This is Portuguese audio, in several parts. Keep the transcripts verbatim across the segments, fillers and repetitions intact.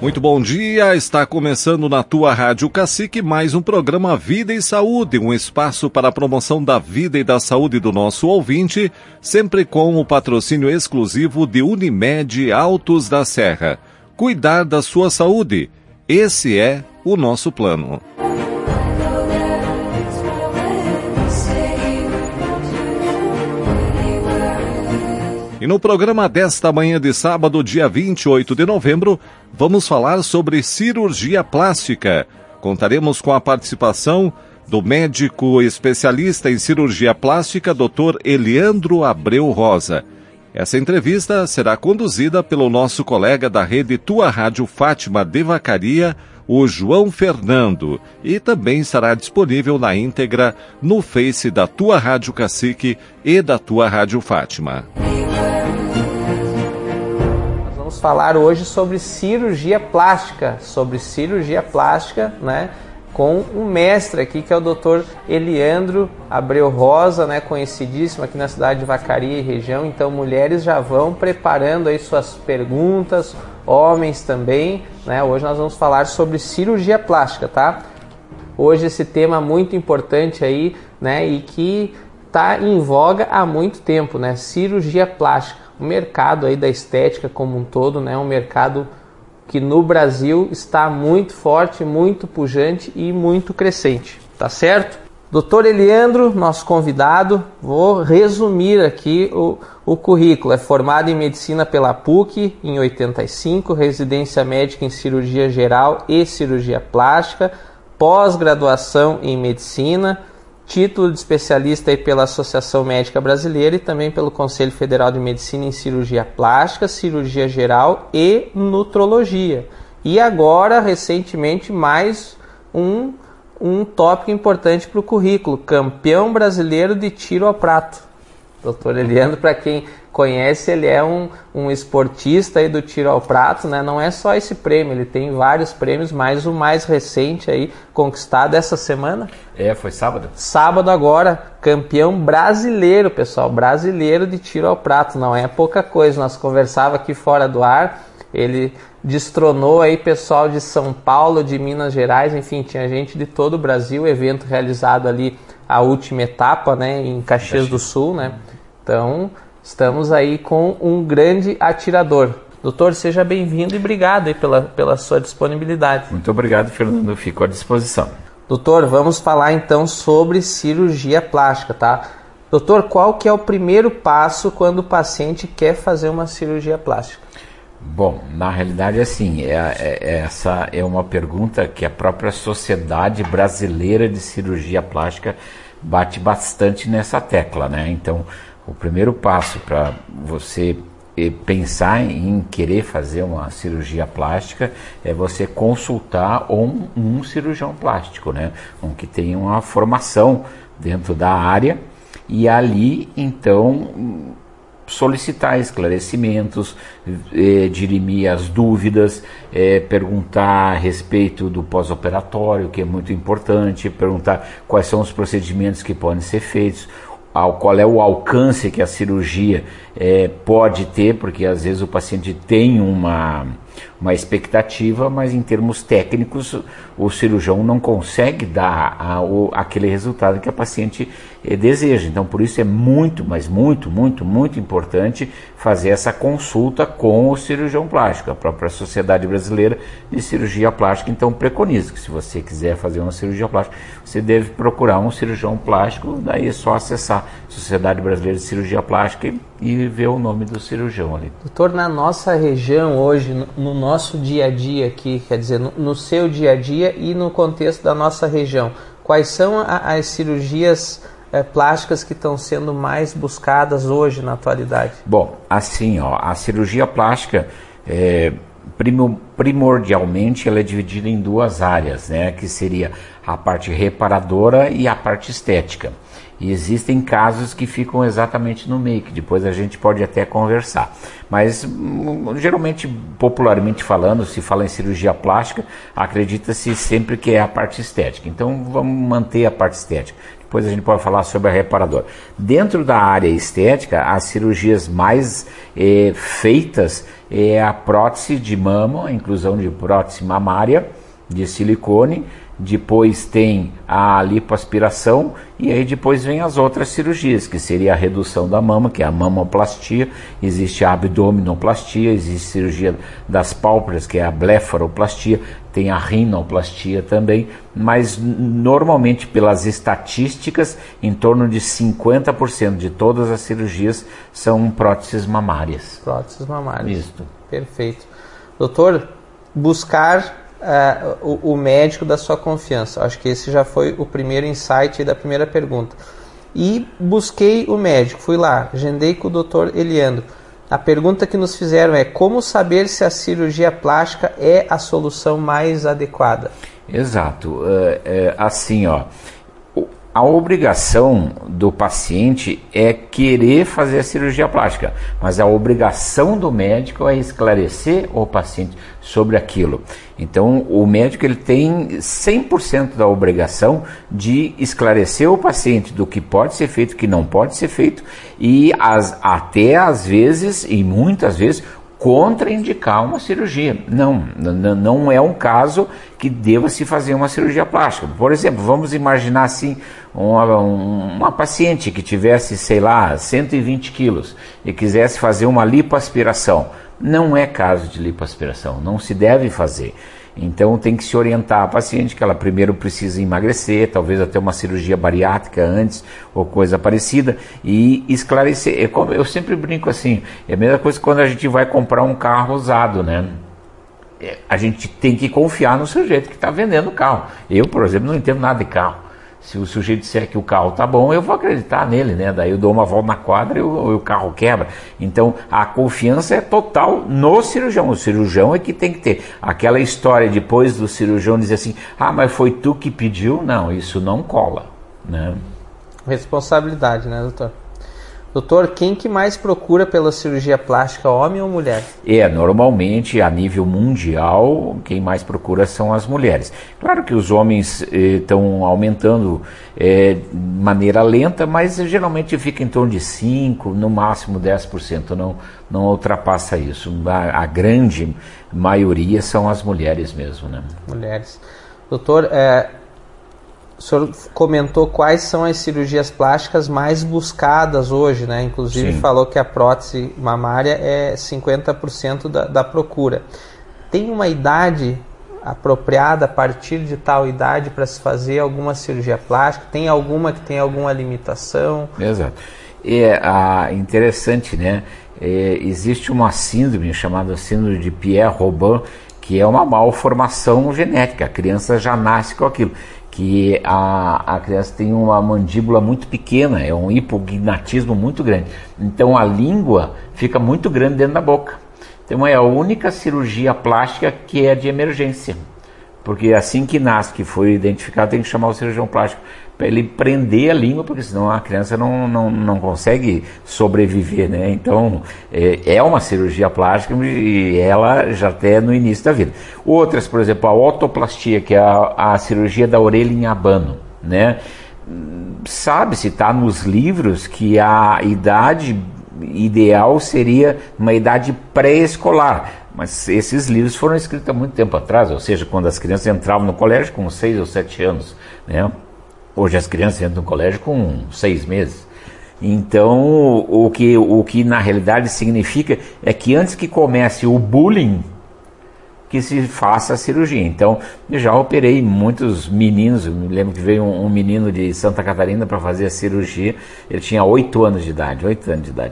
Muito bom dia, está começando na tua Rádio Cacique mais um programa Vida e Saúde, um espaço para a promoção da vida e da saúde do nosso ouvinte, sempre com o patrocínio exclusivo de Unimed Altos da Serra. Cuidar da sua saúde, esse é o nosso plano. E no programa desta manhã de sábado, dia vinte e oito de novembro, vamos falar sobre cirurgia plástica. Contaremos com a participação do médico especialista em cirurgia plástica, doutor Eliandro Abreu Rosa. Essa entrevista será conduzida pelo nosso colega da rede Tua Rádio Fátima de Vacaria, o João Fernando, e também estará disponível na íntegra no Face da Tua Rádio Cacique e da Tua Rádio Fátima. Vamos falar hoje sobre cirurgia plástica, sobre cirurgia plástica, né, com um mestre aqui que é o doutor Eliandro Abreu Rosa, né, conhecidíssimo aqui na cidade de Vacaria e região. Então, mulheres já vão preparando aí suas perguntas, homens também, né? Hoje nós vamos falar sobre cirurgia plástica, tá? Hoje esse tema muito importante aí, né, e que está em voga há muito tempo, né? Cirurgia plástica. O mercado aí da estética como um todo, né, é um mercado que no Brasil está muito forte, muito pujante e muito crescente, tá certo? doutor Eliandro, nosso convidado, vou resumir aqui o, o currículo. É formado em medicina pela P U C em oitenta e cinco, residência médica em cirurgia geral e cirurgia plástica, pós-graduação em medicina, título de especialista aí pela Associação Médica Brasileira e também pelo Conselho Federal de Medicina em Cirurgia Plástica, Cirurgia Geral e Nutrologia. E agora, recentemente, mais um, um tópico importante para o currículo, campeão brasileiro de tiro ao prato. doutor Eliandro, para quem conhece, ele é um, um esportista aí do tiro ao prato, né? Não é só esse prêmio, ele tem vários prêmios, mas o mais recente aí, conquistado essa semana. É, foi sábado? Sábado agora, campeão brasileiro, pessoal, brasileiro de tiro ao prato, não é pouca coisa. Nós conversava aqui fora do ar, ele destronou aí pessoal de São Paulo, de Minas Gerais, enfim, tinha gente de todo o Brasil, evento realizado ali, a última etapa, né, em Caxias do Sul, né? Então, estamos aí com um grande atirador. Doutor, seja bem-vindo e obrigado aí pela, pela sua disponibilidade. Muito obrigado, Fernando. Fico à disposição. Doutor, vamos falar então sobre cirurgia plástica, tá? Doutor, qual que é o primeiro passo quando o paciente quer fazer uma cirurgia plástica? Bom, na realidade, assim, é, é, essa é uma pergunta que a própria Sociedade Brasileira de Cirurgia Plástica bate bastante nessa tecla, né? Então, o primeiro passo para você pensar em querer fazer uma cirurgia plástica é você consultar um, um cirurgião plástico, né? Um que tenha uma formação dentro da área e ali, então, solicitar esclarecimentos, eh, dirimir as dúvidas, eh, perguntar a respeito do pós-operatório, que é muito importante, perguntar quais são os procedimentos que podem ser feitos, ao, qual é o alcance que a cirurgia eh, pode ter, porque às vezes o paciente tem uma, uma expectativa, mas em termos técnicos o cirurgião não consegue dar a, o, aquele resultado que a paciente eh, deseja. Então por isso é muito, mas muito, muito, muito importante fazer essa consulta com o cirurgião plástico. A própria Sociedade Brasileira de Cirurgia Plástica então preconiza que se você quiser fazer uma cirurgia plástica, você deve procurar um cirurgião plástico, daí é só acessar Sociedade Brasileira de Cirurgia Plástica e, e ver o nome do cirurgião ali. Doutor, na nossa região hoje, no, no nosso dia a dia aqui, quer dizer, no, no seu dia a dia e no contexto da nossa região, quais são a, as cirurgias é, plásticas que estão sendo mais buscadas hoje na atualidade? Bom, assim, ó, a cirurgia plástica, é, primordialmente, ela é dividida em duas áreas, né, que seria a parte reparadora e a parte estética. E existem casos que ficam exatamente no meio, que depois a gente pode até conversar. Mas, geralmente, popularmente falando, se fala em cirurgia plástica, acredita-se sempre que é a parte estética. Então, vamos manter a parte estética. Depois a gente pode falar sobre a reparadora. Dentro da área estética, as cirurgias mais eh, feitas é a prótese de mama, a inclusão de prótese mamária, de silicone. Depois tem a lipoaspiração e aí depois vem as outras cirurgias, que seria a redução da mama, que é a mamoplastia, existe a abdominoplastia, existe a cirurgia das pálpebras, que é a blefaroplastia, tem a rinoplastia também, mas normalmente pelas estatísticas, em torno de cinquenta por cento de todas as cirurgias são próteses mamárias. Próteses mamárias. Isso. Perfeito. Doutor, buscar Uh, o, o médico da sua confiança. Acho que esse já foi o primeiro insight da primeira pergunta. E busquei o médico, fui lá, agendei com o doutor Eliandro. A pergunta que nos fizeram é: como saber se a cirurgia plástica é a solução mais adequada? Exato. É, é, assim, ó, a obrigação do paciente é querer fazer a cirurgia plástica, mas a obrigação do médico é esclarecer o paciente sobre aquilo. Então, o médico ele tem cem por cento da obrigação de esclarecer o paciente do que pode ser feito, o que não pode ser feito, e as, até às vezes, e muitas vezes, contraindicar uma cirurgia. Não, não é um caso que deva se fazer uma cirurgia plástica. Por exemplo, vamos imaginar assim, uma, uma paciente que tivesse, sei lá, cento e vinte quilos e quisesse fazer uma lipoaspiração. Não é caso de lipoaspiração, não se deve fazer. Então tem que se orientar a paciente que ela primeiro precisa emagrecer, talvez até uma cirurgia bariátrica antes ou coisa parecida, e esclarecer. É como, eu sempre brinco assim, é a mesma coisa que quando a gente vai comprar um carro usado, né? A gente tem que confiar no sujeito que está vendendo o carro. Eu, por exemplo, não entendo nada de carro. Se o sujeito disser que o carro está bom, eu vou acreditar nele, né? Daí eu dou uma volta na quadra e o, o carro quebra. Então, a confiança é total no cirurgião. O cirurgião é que tem que ter. Aquela história depois do cirurgião dizer assim, ah, mas foi tu que pediu? Não, isso não cola, né? Responsabilidade, né, doutor? Doutor, quem que mais procura pela cirurgia plástica, homem ou mulher? É, normalmente, a nível mundial, quem mais procura são as mulheres. Claro que os homens estão eh, aumentando eh, de maneira lenta, mas geralmente fica em torno de cinco por cento, no máximo dez por cento, não, não ultrapassa isso. A, a grande maioria são as mulheres mesmo, né? Mulheres. Doutor, é... o senhor comentou quais são as cirurgias plásticas mais buscadas hoje, né? Inclusive Sim. falou que a prótese mamária é cinquenta por cento da, da procura. Tem uma idade apropriada a partir de tal idade para se fazer alguma cirurgia plástica? Tem alguma que tem alguma limitação? Exato. É ah, interessante, né? É, existe uma síndrome chamada síndrome de Pierre-Robin, que é uma malformação genética. A criança já nasce com aquilo. Que a, a criança tem uma mandíbula muito pequena, é um hipognatismo muito grande. Então a língua fica muito grande dentro da boca. Então é a única cirurgia plástica que é de emergência. Porque assim que nasce, que foi identificado, tem que chamar o cirurgião plástico para ele prender a língua, porque senão a criança não, não, não consegue sobreviver, né? Então é, é uma cirurgia plástica e ela já até no início da vida. Outras, por exemplo, a otoplastia, que é a, a cirurgia da orelha em abano, né? Sabe-se, está nos livros que a idade ideal seria uma idade pré-escolar, mas esses livros foram escritos há muito tempo atrás, ou seja, quando as crianças entravam no colégio com seis ou sete anos, né? Hoje as crianças entram no colégio com seis meses. Então, o que, o que na realidade significa é que antes que comece o bullying, que se faça a cirurgia. Então, eu já operei muitos meninos. Eu me lembro que veio um, um menino de Santa Catarina para fazer a cirurgia. Ele tinha oito anos de idade, oito anos de idade.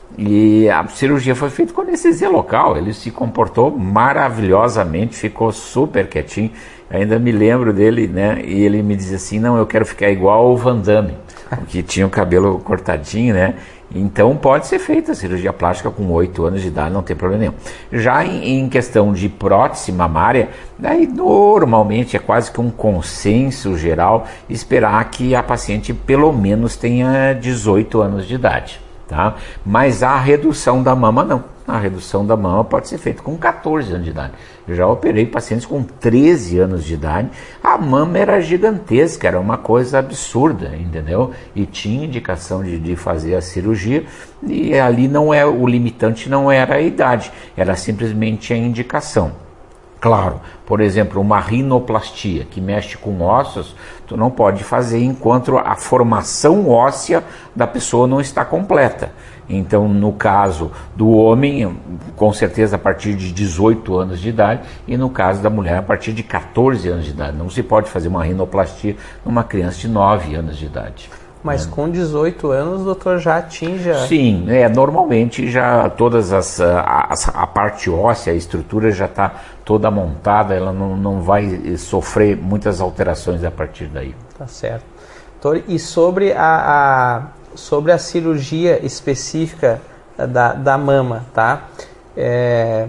E a cirurgia foi feita com anestesia local. Ele se comportou maravilhosamente, ficou super quietinho. Ainda me lembro dele, né? E ele me dizia assim, não, eu quero ficar igual o Van Damme. que tinha o cabelo cortadinho, né? Então pode ser feita a cirurgia plástica com oito anos de idade, não tem problema nenhum. Já em, em questão de prótese mamária, daí normalmente é quase que um consenso geral esperar que a paciente pelo menos tenha dezoito anos de idade, tá? Mas a redução da mama não. A redução da mama pode ser feita com quatorze anos de idade. Eu já operei pacientes com treze anos de idade. A mama era gigantesca, era uma coisa absurda, entendeu? E tinha indicação de, de fazer a cirurgia. E ali não é o limitante, não era a idade, era simplesmente a indicação. Claro, por exemplo, uma rinoplastia que mexe com ossos, tu não pode fazer enquanto a formação óssea da pessoa não está completa. Então, no caso do homem, com certeza a partir de dezoito anos de idade, e no caso da mulher, a partir de quatorze anos de idade. Não se pode fazer uma rinoplastia numa criança de nove anos de idade. Mas com dezoito anos o doutor já atinge a... Sim, é, normalmente já todas as, a, a parte óssea, a estrutura já está toda montada, ela não, não vai sofrer muitas alterações a partir daí. Tá certo. Doutor, e sobre a, a, sobre a cirurgia específica da, da mama, tá? É,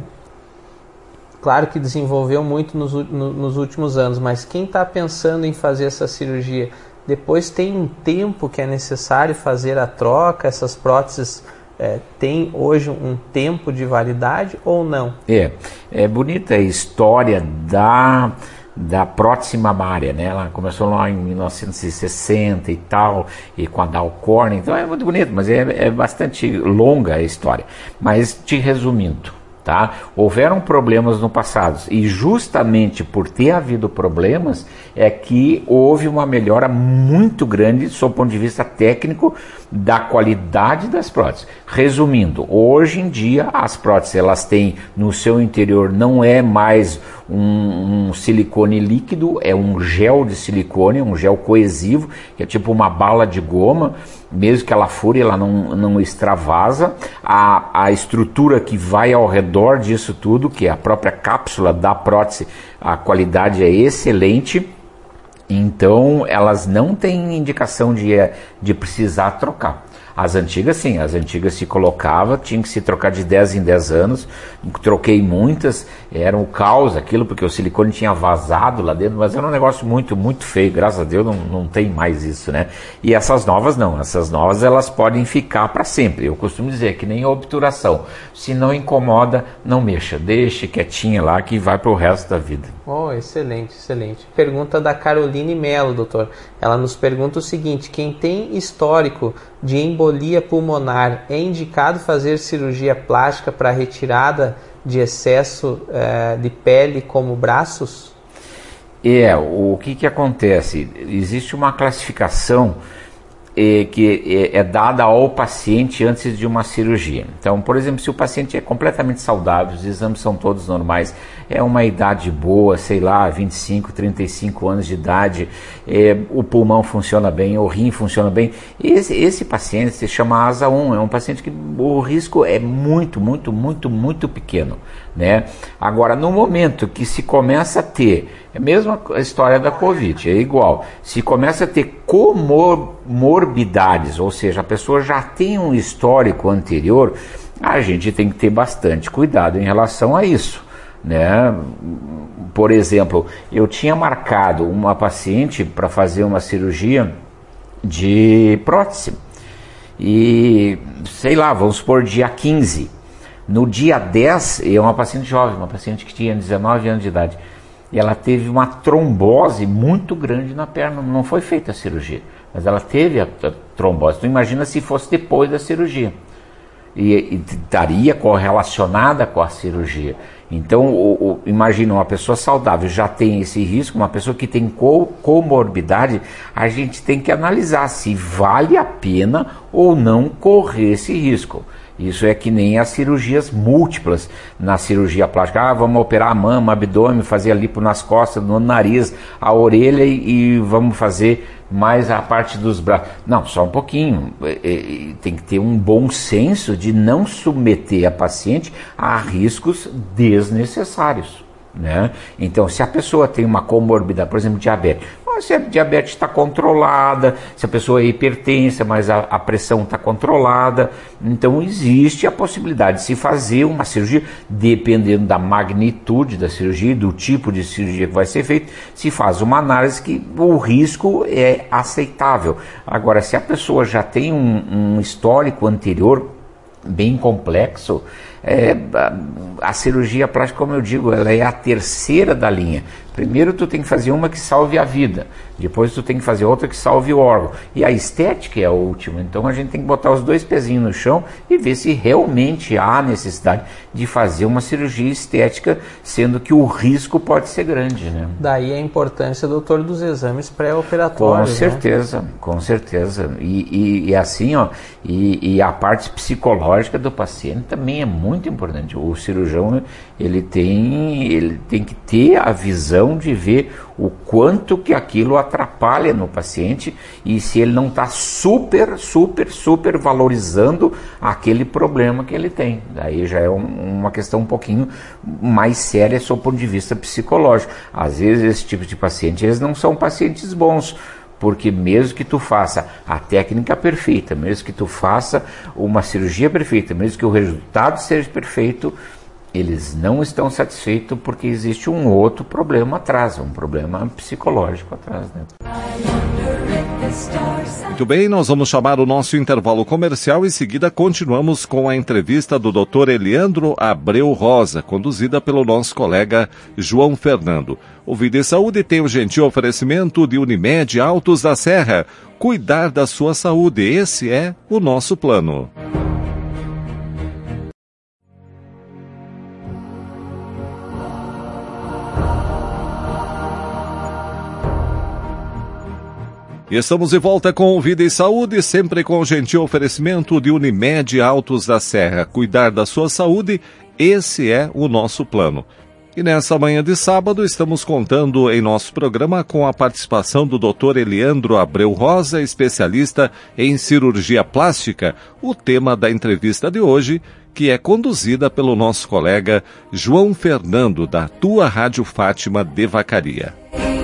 claro que desenvolveu muito nos, no, nos últimos anos, mas quem está pensando em fazer essa cirurgia... Depois tem um tempo que é necessário fazer a troca, essas próteses é, têm hoje um tempo de validade ou não? É, é bonita a história da, da prótese mamária, né? Ela começou lá em mil novecentos e sessenta e tal, e com a Dow Corning, então é muito bonito, mas é, é bastante longa a história. Mas te resumindo, tá? Houveram problemas no passado e justamente por ter havido problemas é que houve uma melhora muito grande do ponto de vista técnico da qualidade das próteses. Resumindo, hoje em dia as próteses elas têm no seu interior não é mais um, um silicone líquido, é um gel de silicone, um gel coesivo, que é tipo uma bala de goma. Mesmo que ela fure, ela não, não extravasa. A, a estrutura que vai ao redor disso tudo, que é a própria cápsula da prótese, a qualidade é excelente. Então, elas não têm indicação de, de precisar trocar. As antigas sim, as antigas se colocava, tinha que se trocar de dez em dez anos, troquei muitas, era um caos aquilo, porque o silicone tinha vazado lá dentro, mas era um negócio muito, muito feio, graças a Deus não, não tem mais isso, né? E essas novas não, essas novas elas podem ficar para sempre, eu costumo dizer que nem a obturação, se não incomoda, não mexa, deixe quietinha lá que vai para o resto da vida. Oh, excelente, excelente. Pergunta da Caroline Melo, doutor. Ela nos pergunta o seguinte: quem tem histórico de embolia pulmonar é indicado fazer cirurgia plástica para retirada de excesso eh, de pele como braços? É, o que que acontece? Existe uma classificação É, que é, é dada ao paciente antes de uma cirurgia. Então, por exemplo, se o paciente é completamente saudável, os exames são todos normais, é uma idade boa, sei lá, vinte e cinco, trinta e cinco anos de idade, é, o pulmão funciona bem, o rim funciona bem, esse, esse paciente se chama asa um, é um paciente que o risco é muito, muito, muito, muito pequeno, né? Agora, no momento que se começa a ter, é a mesma história da Covid, é igual, se começa a ter comorbidades, ou seja, a pessoa já tem um histórico anterior, a gente tem que ter bastante cuidado em relação a isso, né? Por exemplo, eu tinha marcado uma paciente para fazer uma cirurgia de prótese, e sei lá, vamos supor dia quinze, no dia dez, é uma paciente jovem, uma paciente que tinha dezenove anos de idade, e ela teve uma trombose muito grande na perna, não foi feita a cirurgia, mas ela teve a, a trombose. Então imagina se fosse depois da cirurgia, e, e estaria correlacionada com a cirurgia. Então o, o, imagina, uma pessoa saudável já tem esse risco, uma pessoa que tem co, comorbidade, a gente tem que analisar se vale a pena ou não correr esse risco. Isso é que nem as cirurgias múltiplas na cirurgia plástica. Ah, vamos operar a mama, abdômen, fazer a lipo nas costas, no nariz, a orelha e, e vamos fazer mais a parte dos braços. Não, só um pouquinho. É, é, tem que ter um bom senso de não submeter a paciente a riscos desnecessários, né? Então, se a pessoa tem uma comorbidade, por exemplo, diabetes, se a diabetes está controlada, se a pessoa é hipertensa, mas a, a pressão está controlada. Então existe a possibilidade de se fazer uma cirurgia, dependendo da magnitude da cirurgia, do tipo de cirurgia que vai ser feita, se faz uma análise que o risco é aceitável. Agora, se a pessoa já tem um, um histórico anterior bem complexo, é, a, a cirurgia plástica, como eu digo, ela é a terceira da linha. Primeiro tu tem que fazer uma que salve a vida, depois tu tem que fazer outra que salve o órgão, e a estética é a última. Então a gente tem que botar os dois pezinhos no chão e ver se realmente há necessidade de fazer uma cirurgia estética, sendo que o risco pode ser grande, né? Daí a importância, doutor, dos exames pré-operatórios. Com certeza, né? Com certeza. E, e, e assim, ó, e, e a parte psicológica do paciente também é muito importante. O cirurgião, ele tem, ele tem que ter a visão de ver o quanto que aquilo atrapalha no paciente e se ele não está super, super, super valorizando aquele problema que ele tem. Daí já é um, uma questão um pouquinho mais séria sob o ponto de vista psicológico. Às vezes esse tipo de paciente, eles não são pacientes bons, porque mesmo que tu faça a técnica perfeita, mesmo que tu faça uma cirurgia perfeita, mesmo que o resultado seja perfeito, eles não estão satisfeitos porque existe um outro problema atrás, um problema psicológico atrás, né? Muito bem, nós vamos chamar o nosso intervalo comercial e em seguida continuamos com a entrevista do doutor Eliandro Abreu Rosa, conduzida pelo nosso colega João Fernando. O Vida e Saúde tem o gentil oferecimento de Unimed Altos da Serra. Cuidar da sua saúde, esse é o nosso plano. E estamos de volta com Vida e Saúde, sempre com o gentil oferecimento de Unimed Altos da Serra. Cuidar da sua saúde, esse é o nosso plano. E nessa manhã de sábado estamos contando em nosso programa com a participação do doutor Eliandro Abreu Rosa, especialista em cirurgia plástica, o tema da entrevista de hoje, que é conduzida pelo nosso colega João Fernando, da Tua Rádio Fátima de Vacaria.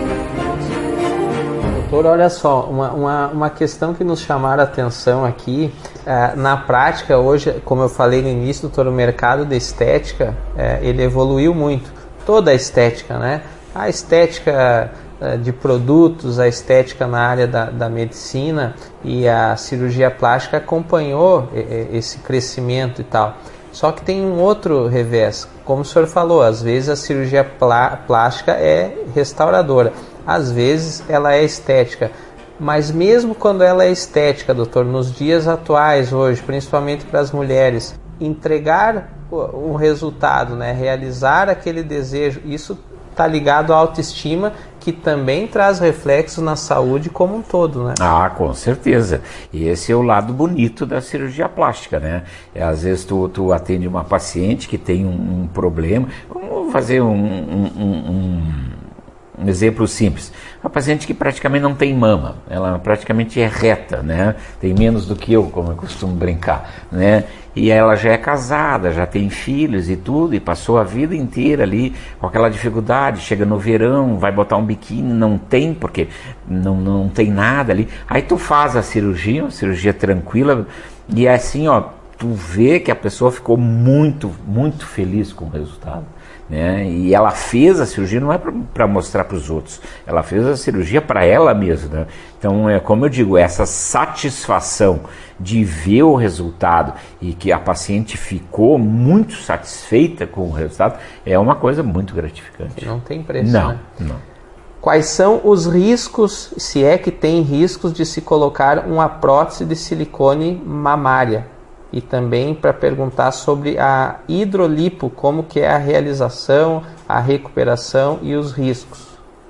Doutor, olha só, uma, uma, uma questão que nos chamaram a atenção aqui, é, na prática hoje, como eu falei no início, doutor, o mercado da estética, é, ele evoluiu muito, toda a estética, né? A estética é, de produtos, a estética na área da, da medicina e a cirurgia plástica acompanhou esse crescimento e tal. Só que tem um outro revés, como o senhor falou, às vezes a cirurgia plá, plástica é restauradora. Às vezes ela é estética, mas mesmo quando ela é estética, doutor, nos dias atuais hoje, principalmente para as mulheres, entregar um resultado, né, realizar aquele desejo, isso está ligado à autoestima, que também traz reflexo na saúde como um todo, né? Ah, com certeza. E esse é o lado bonito da cirurgia plástica, né? É, às vezes tu, tu atende uma paciente que tem um, um problema, vamos fazer um... um, um, um Um exemplo simples, uma paciente que praticamente não tem mama, ela praticamente é reta, né? Tem menos do que eu, como eu costumo brincar, né? E ela já é casada, já tem filhos e tudo, e passou a vida inteira ali com aquela dificuldade, chega no verão, vai botar um biquíni, não tem, porque não, não tem nada ali. Aí tu faz a cirurgia, uma cirurgia tranquila, e é assim, ó, tu vê que a pessoa ficou muito, muito feliz com o resultado. Né? E ela fez a cirurgia não é para mostrar para os outros, ela fez a cirurgia para ela mesma, né? Então é como eu digo, essa satisfação de ver o resultado e que a paciente ficou muito satisfeita com o resultado é uma coisa muito gratificante. Não tem preço, não, né? Não. Quais são os riscos, se é que tem riscos, de se colocar uma prótese de silicone mamária? E também para perguntar sobre a hidrolipo, como que é a realização, a recuperação e os riscos.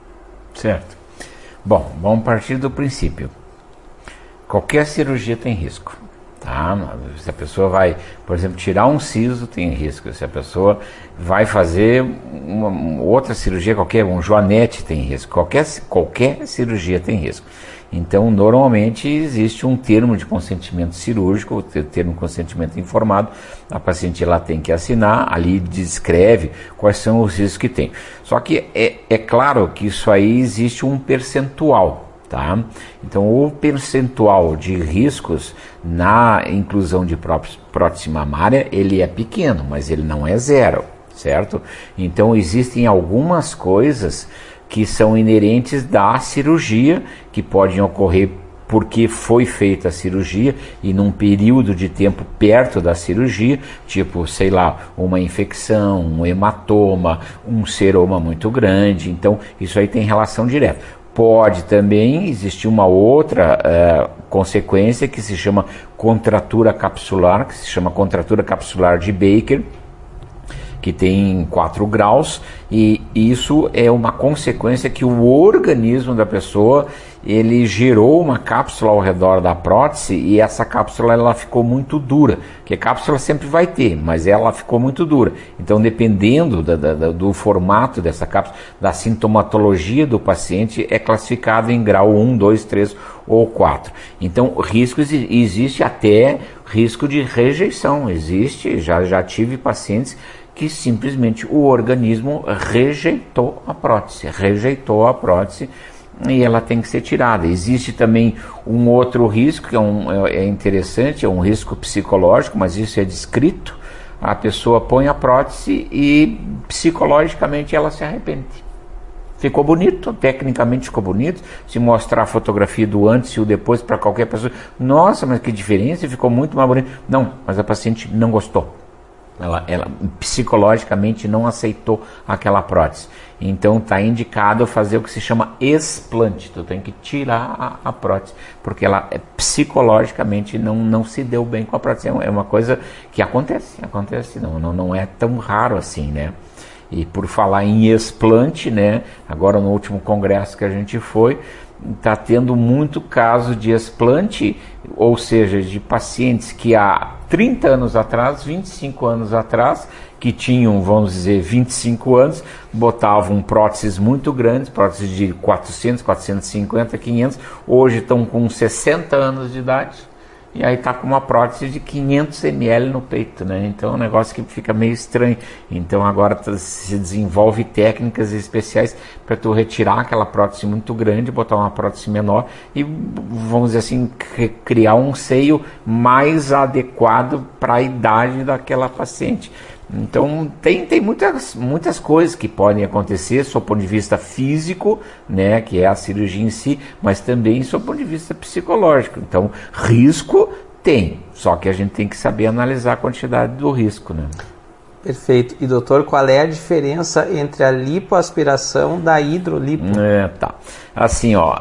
Certo. Bom, vamos partir do princípio. Qualquer cirurgia tem risco. Tá? Se a pessoa vai, por exemplo, tirar um siso, tem risco. Se a pessoa vai fazer uma, uma outra cirurgia qualquer, um joanete, tem risco. Qualquer, qualquer cirurgia tem risco. Então, normalmente existe um termo de consentimento cirúrgico, o termo de consentimento informado. A paciente lá tem que assinar, ali descreve quais são os riscos que tem. Só que é, é claro que isso aí existe um percentual. Tá? Então, o percentual de riscos na inclusão de prótese mamária, ele é pequeno, mas ele não é zero, certo? Então, existem algumas coisas que são inerentes da cirurgia, que podem ocorrer porque foi feita a cirurgia e num período de tempo perto da cirurgia, tipo, sei lá, uma infecção, um hematoma, um seroma muito grande. Então, isso aí tem relação direta. Pode também existir uma outra uh, consequência que se chama contratura capsular, que se chama contratura capsular de Baker, que tem quatro graus, e isso é uma consequência que o organismo da pessoa, ele gerou uma cápsula ao redor da prótese, e essa cápsula ela ficou muito dura, que a cápsula sempre vai ter, mas ela ficou muito dura. Então, dependendo da, da, do formato dessa cápsula, da sintomatologia do paciente, é classificado em grau um, dois, três ou quatro. Então, riscos, existe até risco de rejeição, existe, já, já tive pacientes que simplesmente o organismo rejeitou a prótese, rejeitou a prótese e ela tem que ser tirada. Existe também um outro risco que é, um, é interessante, é um risco psicológico, mas isso é descrito. A pessoa põe a prótese e psicologicamente ela se arrepende. Ficou bonito, tecnicamente ficou bonito. Se mostrar a fotografia do antes e o depois para qualquer pessoa, nossa, mas que diferença, ficou muito mais bonito. Não, mas a paciente não gostou. Ela, ela psicologicamente não aceitou aquela prótese. Então está indicado fazer o que se chama explante. Tu tem que tirar a, a prótese, porque ela é, psicologicamente não, não se deu bem com a prótese. É uma coisa que acontece, acontece, não, não, não é tão raro assim, né? E por falar em explante, né? Agora no último congresso que a gente foi, está tendo muito caso de explante, ou seja, de pacientes que há trinta anos atrás, vinte e cinco anos atrás, que tinham, vamos dizer, vinte e cinco anos, botavam próteses muito grandes, próteses de quatrocentos, quatrocentos e cinquenta, quinhentos, hoje estão com sessenta anos de idade, e aí está com uma prótese de quinhentos mililitros no peito, né? Então é um negócio que fica meio estranho. Então agora se desenvolve técnicas especiais para tu retirar aquela prótese muito grande, botar uma prótese menor e, vamos dizer assim, criar um seio mais adequado para a idade daquela paciente. Então tem, tem muitas, muitas coisas que podem acontecer, do ponto de vista físico, né, que é a cirurgia em si, mas também do ponto de vista psicológico. Então risco tem, só que a gente tem que saber analisar a quantidade do risco, né? Perfeito. E doutor, qual é a diferença entre a lipoaspiração da hidrolipo? É, tá. Assim, ó...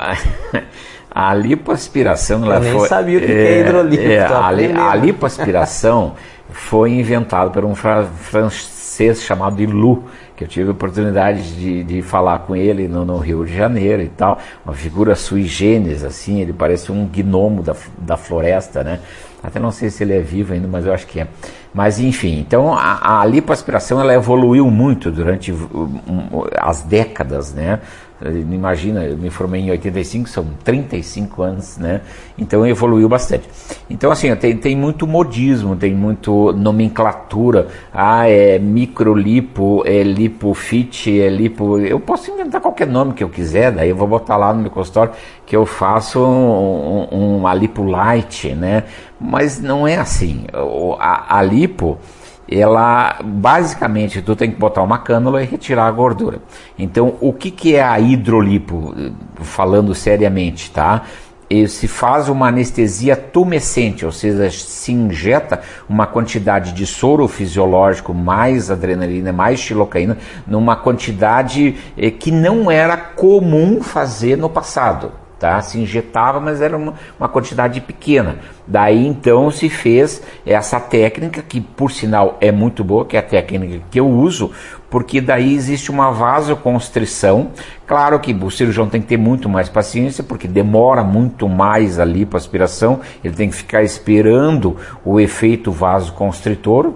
A lipoaspiração... Eu ela nem foi, sabia o que é, é hidrolipo. É, a, li, a lipoaspiração foi inventado por um fra francês chamado Ilou, que eu tive a oportunidade de, de falar com ele no, no Rio de Janeiro e tal. Uma figura sui generis, assim, ele parece um gnomo da, da floresta, né? Até não sei se ele é vivo ainda, mas eu acho que é. Mas enfim, então a, a lipoaspiração ela evoluiu muito durante um, as décadas, né? Imagina, eu me formei em oitenta e cinco, são trinta e cinco anos, né? Então evoluiu bastante. Então assim, tem, tem muito modismo, tem muito nomenclatura. Ah, é microlipo, é lipofit, é lipo... Eu posso inventar qualquer nome que eu quiser, daí eu vou botar lá no meu consultório que eu faço um, um, uma lipolite, né? Mas não é assim. A, a lipo... ela basicamente tu tem que botar uma cânula e retirar a gordura. Então o que, que é a hidrolipo, falando seriamente, tá? E se faz uma anestesia tumescente, ou seja, se injeta uma quantidade de soro fisiológico, mais adrenalina, mais xilocaína, numa quantidade eh, que não era comum fazer no passado. tá? Se injetava, mas era uma, uma quantidade pequena. Daí então se fez essa técnica, que por sinal é muito boa, que é a técnica que eu uso, porque daí existe uma vasoconstrição. Claro que o cirurgião tem que ter muito mais paciência, porque demora muito mais a lipoaspiração, ele tem que ficar esperando o efeito vasoconstritor,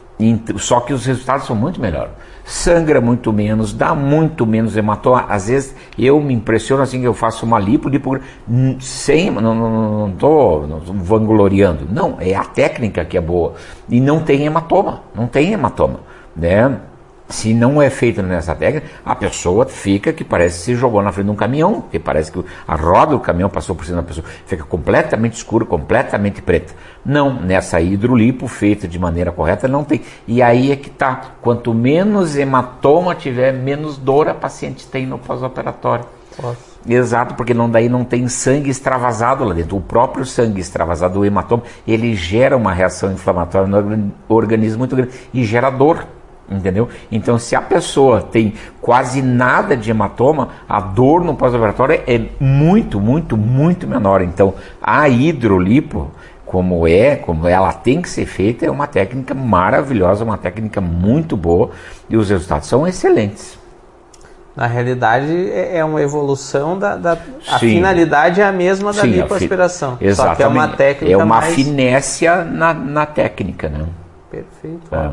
só que os resultados são muito melhores. Sangra muito menos, dá muito menos hematoma. Às vezes eu me impressiono assim que eu faço uma lipo, lipo sem, não, não, não tô vangloriando, não, é a técnica que é boa e não tem hematoma, não tem hematoma, né? Se não é feito nessa técnica, a pessoa fica que parece que se jogou na frente de um caminhão, que parece que a roda do caminhão passou por cima da pessoa, fica completamente escura, completamente preta. Não, nessa hidrolipo feita de maneira correta não tem. E aí é que tá, quanto menos hematoma tiver, menos dor a paciente tem no pós-operatório. Nossa. Exato, porque não, daí não tem sangue extravasado lá dentro. O próprio sangue extravasado, o hematoma, ele gera uma reação inflamatória no organismo muito grande e gera dor. Entendeu? Então, se a pessoa tem quase nada de hematoma, a dor no pós-operatório é muito, muito, muito menor. Então, a hidrolipo, como é, como ela tem que ser feita, é uma técnica maravilhosa, uma técnica muito boa e os resultados são excelentes. Na realidade, é uma evolução da... da a finalidade é a mesma da Sim, lipoaspiração. Fi... Só que é uma técnica É uma mais... finesse na, na técnica, né? Perfeito. É.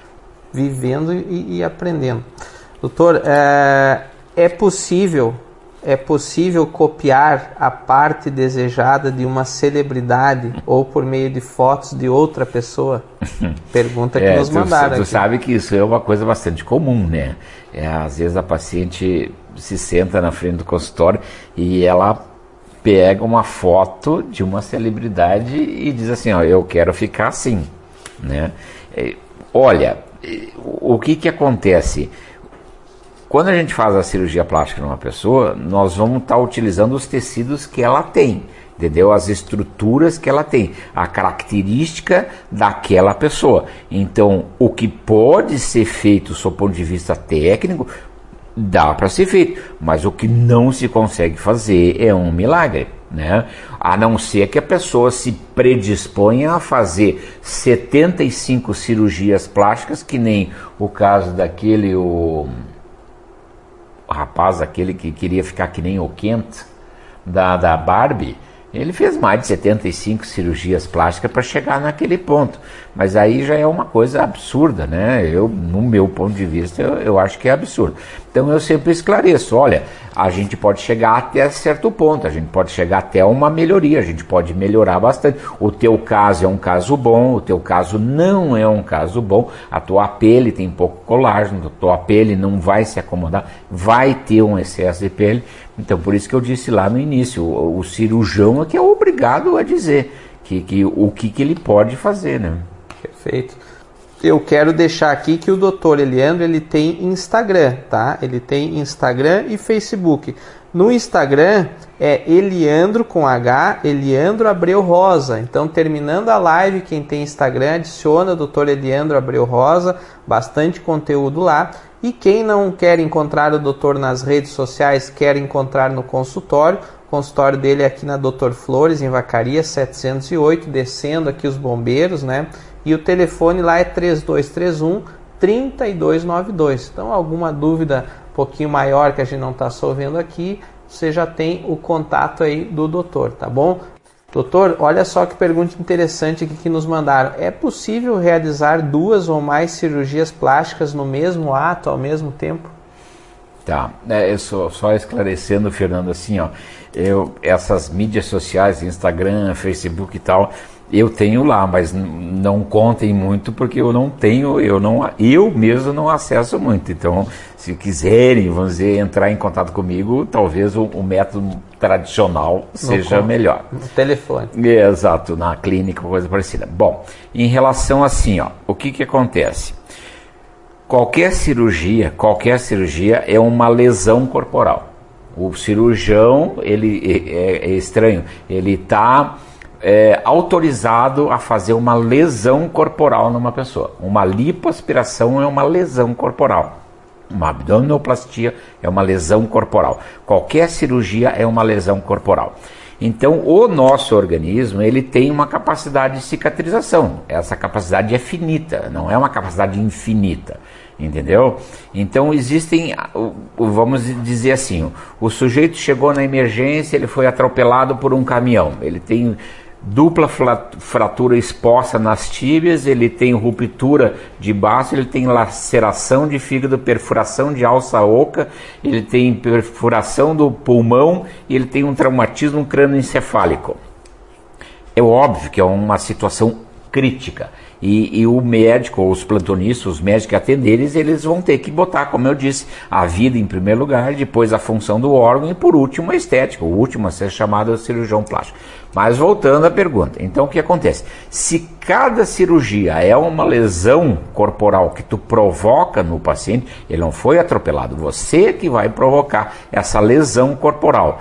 Vivendo e, e aprendendo. Doutor, é, é possível é possível copiar a parte desejada de uma celebridade ou por meio de fotos de outra pessoa? Pergunta que é, nos mandaram. Tu, tu aqui. sabe que isso é uma coisa bastante comum, né? É, às vezes a paciente se senta na frente do consultório e ela pega uma foto de uma celebridade e diz assim, ó, eu quero ficar assim, né? É, olha, o que que acontece? Quando a gente faz a cirurgia plástica numa pessoa, nós vamos estar utilizando os tecidos que ela tem, entendeu? As estruturas que ela tem, a característica daquela pessoa. Então, o que pode ser feito, do ponto de vista técnico, dá para ser feito, mas o que não se consegue fazer é um milagre, né? A não ser que a pessoa se predisponha a fazer setenta e cinco cirurgias plásticas, que nem o caso daquele o, o rapaz aquele que queria ficar que nem o Kent da, da Barbie. Ele fez mais de setenta e cinco cirurgias plásticas para chegar naquele ponto. Mas aí já é uma coisa absurda, né? Eu, no meu ponto de vista, eu, eu acho que é absurdo. Então eu sempre esclareço, olha, a gente pode chegar até certo ponto, a gente pode chegar até uma melhoria, a gente pode melhorar bastante. O teu caso é um caso bom, o teu caso não é um caso bom, a tua pele tem pouco colágeno, a tua pele não vai se acomodar, vai ter um excesso de pele. Então, por isso que eu disse lá no início, o, o cirurgião é que é obrigado a dizer que, que, o que, que ele pode fazer, né? Perfeito. Eu quero deixar aqui que o doutor Eliandro, ele tem Instagram, tá? Ele tem Instagram e Facebook. No Instagram é Eliandro com H, Eliandro Abreu Rosa. Então, terminando a live, quem tem Instagram, adiciona o doutor Eliandro Abreu Rosa, bastante conteúdo lá. E quem não quer encontrar o doutor nas redes sociais, quer encontrar no consultório, o consultório dele é aqui na doutor Flores, em Vacaria, setecentos e oito, descendo aqui os bombeiros, né? E o telefone lá é três dois três um, três dois nove dois. Então, alguma dúvida um pouquinho maior que a gente não está resolvendo aqui, você já tem o contato aí do doutor, tá bom? Doutor, olha só que pergunta interessante aqui que nos mandaram. É possível realizar duas ou mais cirurgias plásticas no mesmo ato, ao mesmo tempo? Tá, é, eu só, só esclarecendo, Fernando, assim, ó, eu, essas mídias sociais, Instagram, Facebook e tal, eu tenho lá, mas não contem muito porque eu não tenho, eu não, eu mesmo não acesso muito. Então, se quiserem, vamos dizer, entrar em contato comigo, talvez o, o método tradicional seja no, melhor. No telefone. É, exato, na clínica, coisa parecida. Bom, em relação assim, ó, o que que acontece? Qualquer cirurgia, qualquer cirurgia é uma lesão corporal. O cirurgião, ele é, é estranho, ele está é, autorizado a fazer uma lesão corporal numa pessoa. Uma lipoaspiração é uma lesão corporal. Uma abdominoplastia é uma lesão corporal. Qualquer cirurgia é uma lesão corporal. Então, o nosso organismo, ele tem uma capacidade de cicatrização. Essa capacidade é finita, não é uma capacidade infinita, entendeu? Então, existem, vamos dizer assim, o sujeito chegou na emergência, ele foi atropelado por um caminhão. Ele tem dupla fratura exposta nas tíbias, ele tem ruptura de baço, ele tem laceração de fígado, perfuração de alça oca, ele tem perfuração do pulmão e ele tem um traumatismo crânioencefálico. É óbvio que é uma situação crítica. E, e o médico, ou os plantonistas, os médicos que atendem eles, eles vão ter que botar, como eu disse, a vida em primeiro lugar, depois a função do órgão e por último a estética, o último a ser chamado cirurgião plástico. Mas voltando à pergunta, então o que acontece? Se cada cirurgia é uma lesão corporal que tu provoca no paciente, ele não foi atropelado, você que vai provocar essa lesão corporal.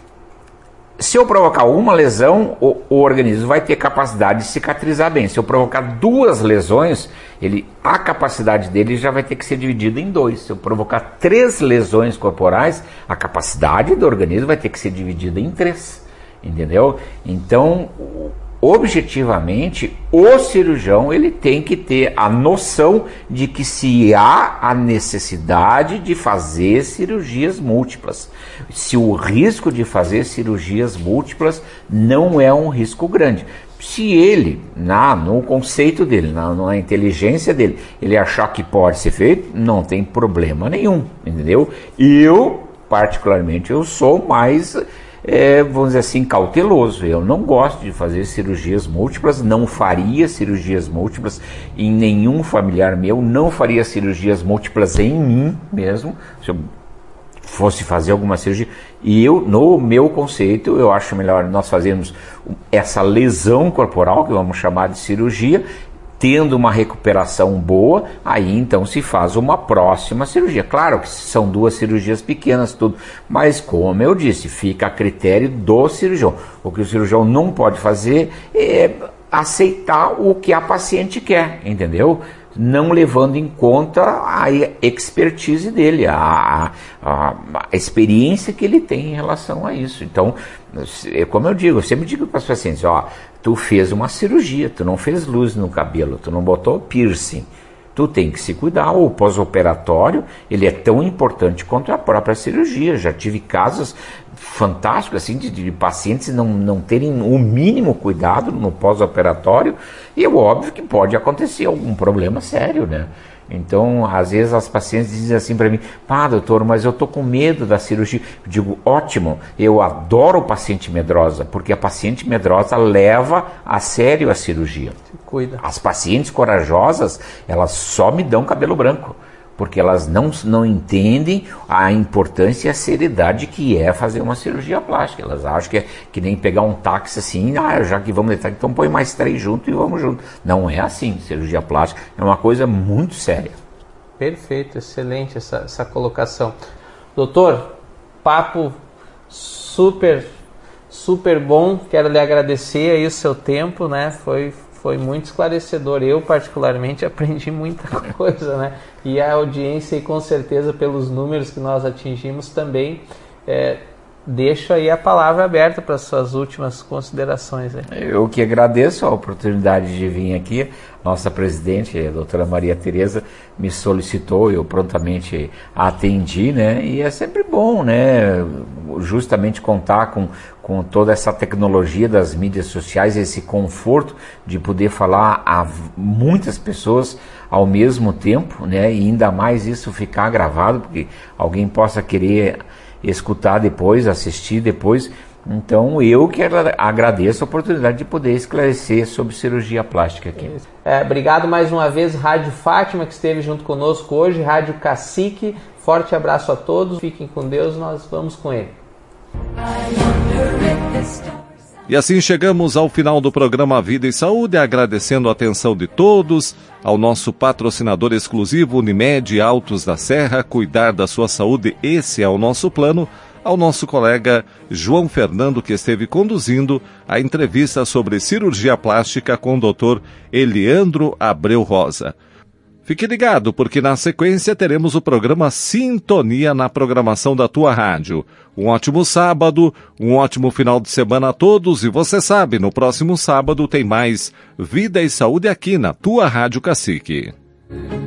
Se eu provocar uma lesão, o, o organismo vai ter capacidade de cicatrizar bem. Se eu provocar duas lesões, ele, a capacidade dele já vai ter que ser dividida em dois. Se eu provocar três lesões corporais, a capacidade do organismo vai ter que ser dividida em três. Entendeu? Então, objetivamente, o cirurgião ele tem que ter a noção de que se há a necessidade de fazer cirurgias múltiplas, se o risco de fazer cirurgias múltiplas não é um risco grande. Se ele, na, no conceito dele, na, na inteligência dele, ele achar que pode ser feito, não tem problema nenhum, entendeu? Eu, particularmente, eu sou mais... É, vamos dizer assim, cauteloso. Eu não gosto de fazer cirurgias múltiplas, não faria cirurgias múltiplas em nenhum familiar meu, não faria cirurgias múltiplas em mim mesmo, se eu fosse fazer alguma cirurgia. E eu, no meu conceito, eu acho melhor nós fazermos essa lesão corporal, que vamos chamar de cirurgia, tendo uma recuperação boa, aí então se faz uma próxima cirurgia. Claro que são duas cirurgias pequenas, tudo, mas como eu disse, fica a critério do cirurgião. O que o cirurgião não pode fazer é aceitar o que a paciente quer, entendeu? Não levando em conta a expertise dele, a, a, a experiência que ele tem em relação a isso. Então, como eu digo, eu sempre digo para os pacientes, ó, tu fez uma cirurgia, tu não fez luz no cabelo, tu não botou piercing, tu tem que se cuidar. O pós-operatório, ele é tão importante quanto a própria cirurgia. Já tive casos fantásticos assim de, de pacientes não, não terem o mínimo cuidado no pós-operatório, e é óbvio que pode acontecer algum problema sério, né? Então, às vezes as pacientes dizem assim para mim, pá, doutor, mas eu tô com medo da cirurgia. Eu digo, ótimo, eu adoro o paciente medrosa, porque a paciente medrosa leva a sério a cirurgia. Se cuida. As pacientes corajosas, elas só me dão cabelo branco, porque elas não, não entendem a importância e a seriedade que é fazer uma cirurgia plástica. Elas acham que é que nem pegar um táxi assim, ah, já que vamos deitar, então põe mais três junto e vamos junto. Não é assim, cirurgia plástica é uma coisa muito séria. Perfeito, excelente essa, essa colocação. Doutor, papo super, super bom, quero lhe agradecer aí o seu tempo, né, foi... Foi muito esclarecedor. Eu, particularmente, aprendi muita coisa, né? E a audiência, e com certeza, pelos números que nós atingimos também, é, deixo aí a palavra aberta para as suas últimas considerações. Né? Eu que agradeço a oportunidade de vir aqui. Nossa presidente, a doutora Maria Tereza, me solicitou, eu prontamente atendi, né? E é sempre bom, né? Justamente contar com, com toda essa tecnologia das mídias sociais, esse conforto de poder falar a muitas pessoas ao mesmo tempo, né? E ainda mais isso ficar gravado, porque alguém possa querer escutar depois, assistir depois. Então eu que agradeço a oportunidade de poder esclarecer sobre cirurgia plástica aqui. É, obrigado mais uma vez, Rádio Fátima, que esteve junto conosco hoje, Rádio Cacique. Forte abraço a todos, fiquem com Deus, nós vamos com ele. E assim chegamos ao final do programa Vida e Saúde, agradecendo a atenção de todos, ao nosso patrocinador exclusivo Unimed Altos da Serra. Cuidar da sua saúde, esse é o nosso plano. Ao nosso colega João Fernando, que esteve conduzindo a entrevista sobre cirurgia plástica com o doutor Eliandro Abreu Rosa. Fique ligado, porque na sequência teremos o programa Sintonia na programação da tua rádio. Um ótimo sábado, um ótimo final de semana a todos, e você sabe, no próximo sábado tem mais Vida e Saúde aqui na tua Rádio Cacique.